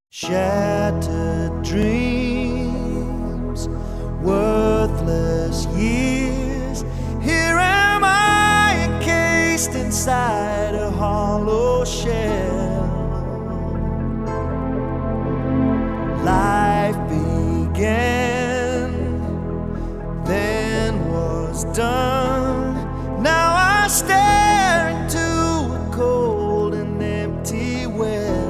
Shattered dreams, worthless years. Here am I, encased inside a hollow shell. Life began, then was done. Now I stare into a cold and empty well.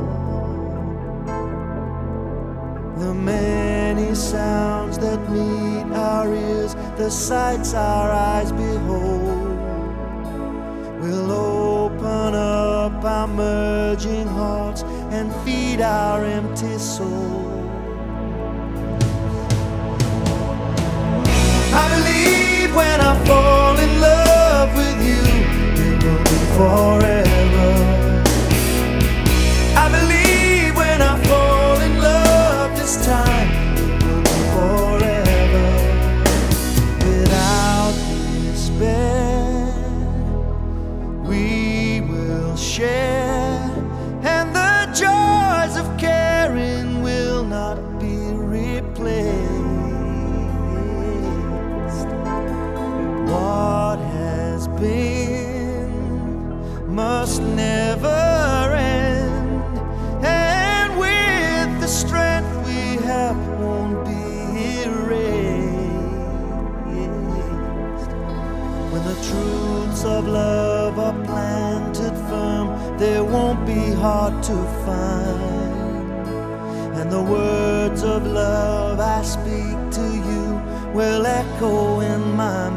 The many sounds that meet our ears, the sights our eyes behold, will open up our merging hearts and feed our empty souls. I believe when I fall in love with you, it will be forever. I believe when I fall in love this time, it will be forever. Without despair, we will share, and the joys of caring will not be replaced. What has been must never end, and with the strength we have won't be erased. When the truths of love are planted firm, they won't be hard to find, and the words of love I speak to you will echo in mine.